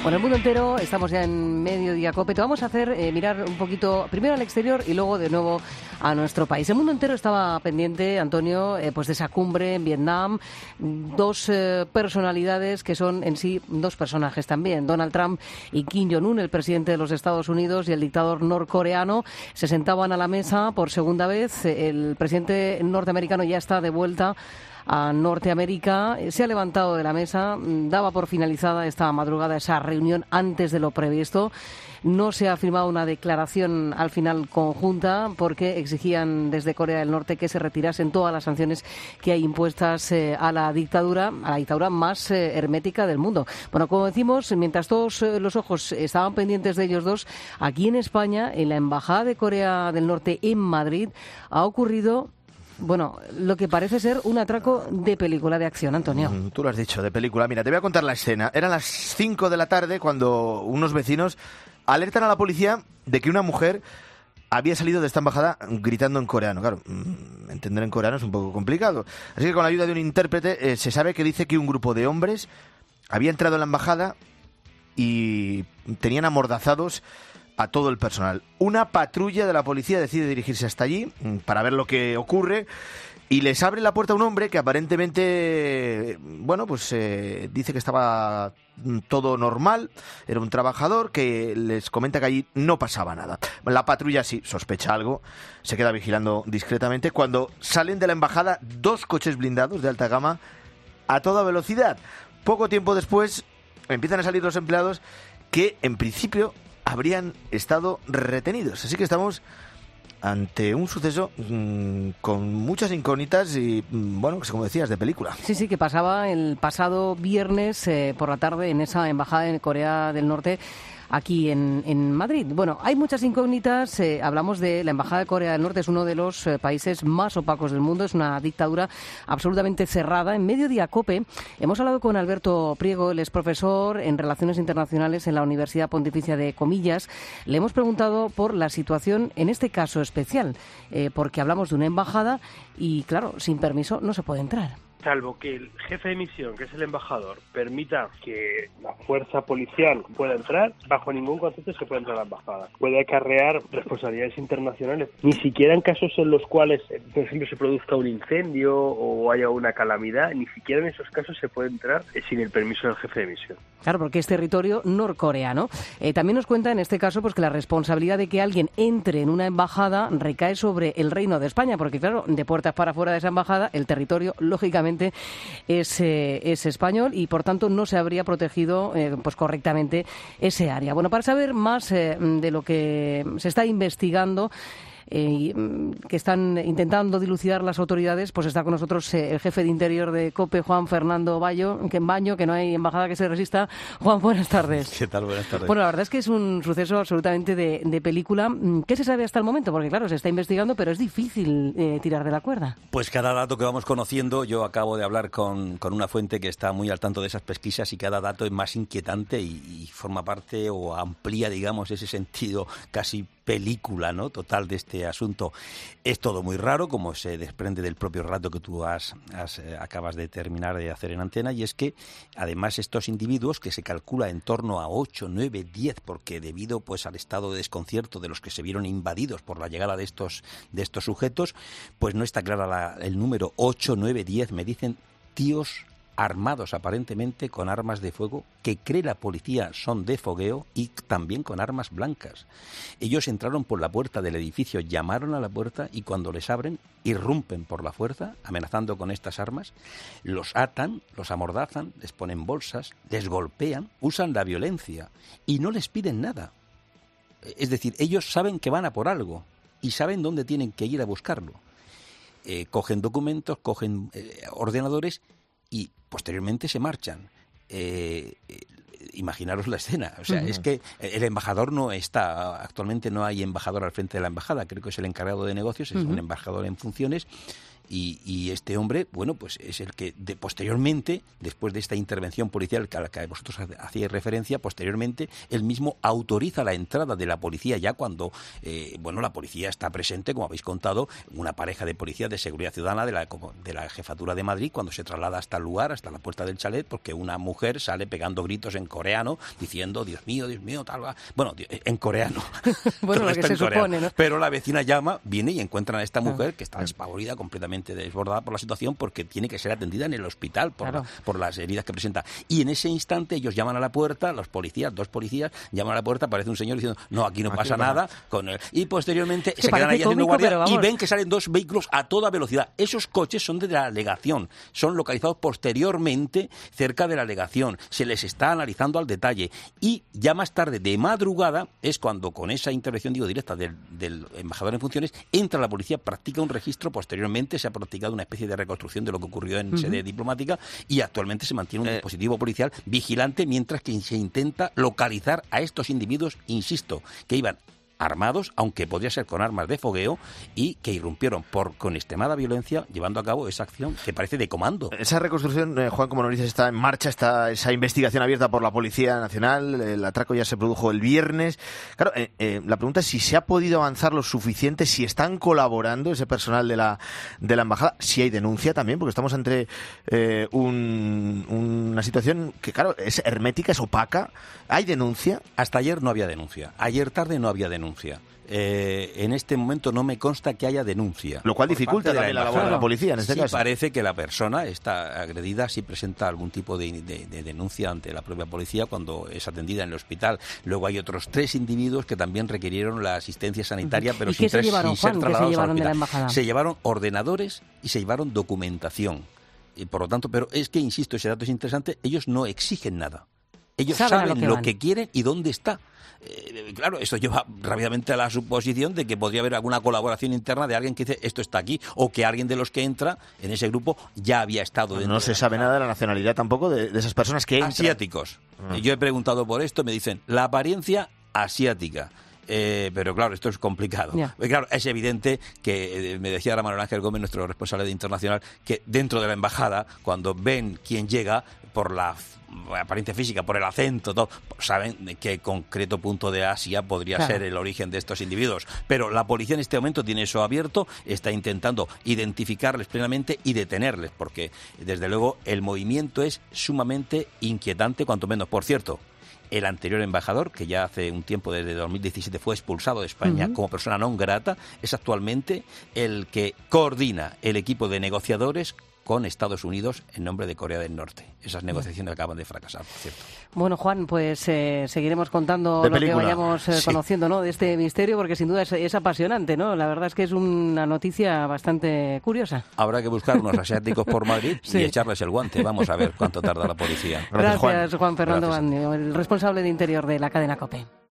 Bueno, el mundo entero, estamos ya en Mediodía Cope. Te vamos a hacer mirar un poquito, primero al exterior y luego de nuevo a nuestro país. El mundo entero estaba pendiente, Antonio, pues de esa cumbre en Vietnam. Dos personalidades que son en sí dos personajes también. Donald Trump y Kim Jong-un, el presidente de los Estados Unidos, y el dictador norcoreano, se sentaban a la mesa por segunda vez. El presidente norteamericano ya está de vuelta a Norteamérica, se ha levantado de la mesa, daba por finalizada esta madrugada esa reunión antes de lo previsto. No se ha firmado una declaración al final conjunta porque exigían desde Corea del Norte que se retirasen todas las sanciones que hay impuestas a la dictadura más hermética del mundo. Bueno, como decimos, mientras todos los ojos estaban pendientes de ellos dos, aquí en España, en la Embajada de Corea del Norte en Madrid, ha ocurrido lo que parece ser un atraco de película de acción, Antonio. Tú lo has dicho, de película. Mira, te voy a contar la escena. Eran las 5 de la tarde cuando unos vecinos alertan a la policía de que una mujer había salido de esta embajada gritando en coreano. Claro, entender en coreano es un poco complicado. Así que con la ayuda de un intérprete se sabe que dice que un grupo de hombres había entrado en la embajada y tenían amordazados a todo el personal. Una patrulla de la policía decide dirigirse hasta allí para ver lo que ocurre y les abre la puerta a un hombre que aparentemente, dice que estaba todo normal, era un trabajador que les comenta que allí no pasaba nada. La patrulla sí sospecha algo, se queda vigilando discretamente cuando salen de la embajada dos coches blindados de alta gama a toda velocidad. Poco tiempo después empiezan a salir los empleados que en principio habrían estado retenidos. Así que estamos ante un suceso con muchas incógnitas y, como decías, de película. Sí, que pasaba el pasado viernes por la tarde en esa embajada en Corea del Norte, aquí en Madrid. Bueno, hay muchas incógnitas. Hablamos de la Embajada de Corea del Norte, es uno de los países más opacos del mundo, es una dictadura absolutamente cerrada. En Mediodía Cope hemos hablado con Alberto Priego, él es profesor en Relaciones Internacionales en la Universidad Pontificia de Comillas. Le hemos preguntado por la situación en este caso especial, porque hablamos de una embajada y, claro, sin permiso no se puede entrar. Salvo que el jefe de misión, que es el embajador, permita que la fuerza policial pueda entrar, bajo ningún concepto se puede entrar a la embajada. Puede acarrear responsabilidades internacionales. Ni siquiera en casos en los cuales, por ejemplo, se produzca un incendio o haya una calamidad, ni siquiera en esos casos se puede entrar sin el permiso del jefe de misión. Claro, porque es territorio norcoreano. También nos cuenta en este caso que la responsabilidad de que alguien entre en una embajada recae sobre el Reino de España, porque claro, de puertas para afuera de esa embajada, el territorio, lógicamente, es español y por tanto no se habría protegido correctamente ese área. Bueno, para saber más de lo que se está investigando, que están intentando dilucidar las autoridades, pues está con nosotros el jefe de Interior de COPE, Juan Fernando Baño, que no hay embajada que se resista. Juan, buenas tardes. ¿Qué tal? Buenas tardes. Bueno, la verdad es que es un suceso absolutamente de película. ¿Qué se sabe hasta el momento? Porque claro, se está investigando, pero es difícil tirar de la cuerda. Pues cada dato que vamos conociendo, yo acabo de hablar con una fuente que está muy al tanto de esas pesquisas y cada dato es más inquietante y forma parte o amplía, digamos, ese sentido casi película, ¿no?, total de este asunto. Es todo muy raro, como se desprende del propio relato que tú acabas de terminar de hacer en antena, y es que además estos individuos, que se calcula en torno a 8, 9, 10, porque debido al estado de desconcierto de los que se vieron invadidos por la llegada de estos sujetos, pues no está clara el número 8, 9, 10, me dicen tíos armados aparentemente con armas de fuego que cree la policía son de fogueo y también con armas blancas. Ellos entraron por la puerta del edificio, llamaron a la puerta y cuando les abren, irrumpen por la fuerza, amenazando con estas armas, los atan, los amordazan, les ponen bolsas, les golpean, usan la violencia y no les piden nada. Es decir, ellos saben que van a por algo y saben dónde tienen que ir a buscarlo. Cogen documentos, cogen ordenadores y posteriormente se marchan. Imaginaros la escena. O sea, es que el embajador no está, actualmente no hay embajador al frente de la embajada, creo que es el encargado de negocios, es un embajador en funciones, Y este hombre, bueno, pues es el que posteriormente, después de esta intervención policial a la que vosotros hacíais referencia, posteriormente él mismo autoriza la entrada de la policía ya cuando, la policía está presente, como habéis contado, una pareja de policías de seguridad ciudadana de la jefatura de Madrid, cuando se traslada hasta el lugar, hasta la puerta del chalet, porque una mujer sale pegando gritos en coreano, diciendo, Dios mío, tal, bueno, en coreano. Bueno, lo que se supone, ¿no? Pero la vecina llama, viene y encuentran a esta mujer que está despavorida, completamente desbordada por la situación, porque tiene que ser atendida en el hospital por las heridas que presenta. Y en ese instante ellos llaman a la puerta, dos policías llaman a la puerta, aparece un señor diciendo, no, aquí no pasa nada, con él. Y posteriormente se quedan ahí haciendo guardia y ven que salen dos vehículos a toda velocidad. Esos coches son de la legación, son localizados posteriormente cerca de la legación, se les está analizando al detalle, y ya más tarde, de madrugada, es cuando con esa intervención, directa del embajador en funciones, entra la policía, practica un registro, posteriormente se ha practicado una especie de reconstrucción de lo que ocurrió en sede diplomática, y actualmente se mantiene un dispositivo policial vigilante mientras que se intenta localizar a estos individuos, insisto, que iban armados, aunque podría ser con armas de fogueo, y que irrumpieron con extremada violencia, llevando a cabo esa acción que parece de comando. Esa reconstrucción, Juan, como nos dices, está en marcha, está esa investigación abierta por la Policía Nacional, el atraco ya se produjo el viernes. Claro, la pregunta es si se ha podido avanzar lo suficiente, si están colaborando ese personal de la embajada, si hay denuncia también, porque estamos ante una situación que, claro, es hermética, es opaca. ¿Hay denuncia? Hasta ayer no había denuncia. Ayer tarde no había denuncia. En este momento no me consta que haya denuncia. Lo cual dificulta también la labor de la policía en este caso. Parece que la persona está agredida, sí presenta algún tipo de denuncia ante la propia policía cuando es atendida en el hospital. Luego hay otros 3 individuos que también requirieron la asistencia sanitaria, pero sin ser trasladados al hospital. Se llevaron ordenadores y se llevaron documentación. Y por lo tanto, pero es que, insisto, ese dato es interesante, ellos no exigen nada. Ellos saben lo que quieren y dónde está. Claro, esto lleva rápidamente a la suposición de que podría haber alguna colaboración interna de alguien que dice esto está aquí, o que alguien de los que entra en ese grupo ya había estado dentro. No se sabe nada de la nacionalidad tampoco de esas personas que entran. Asiáticos. Yo he preguntado por esto, me dicen la apariencia asiática. Pero claro, esto es complicado. Claro, es evidente que, me decía ahora Manuel Ángel Gómez, nuestro responsable de internacional, que dentro de la embajada, cuando ven quién llega, por la apariencia física, por el acento, todo, saben de qué concreto punto de Asia podría ser el origen de estos individuos. Pero la policía en este momento tiene eso abierto, está intentando identificarles plenamente y detenerles, porque desde luego el movimiento es sumamente inquietante, cuanto menos. Por cierto, el anterior embajador, que ya hace un tiempo, desde 2017, fue expulsado de España como persona non grata, es actualmente el que coordina el equipo de negociadores con Estados Unidos en nombre de Corea del Norte. Esas negociaciones acaban de fracasar, por cierto. Bueno, Juan, pues seguiremos contando lo que vayamos conociendo, ¿no?, de este misterio, porque sin duda es apasionante, ¿no? La verdad es que es una noticia bastante curiosa. Habrá que buscar unos asiáticos por Madrid y echarles el guante. Vamos a ver cuánto tarda la policía. Gracias, Juan Fernando Bandi, el responsable de Interior de la cadena COPE.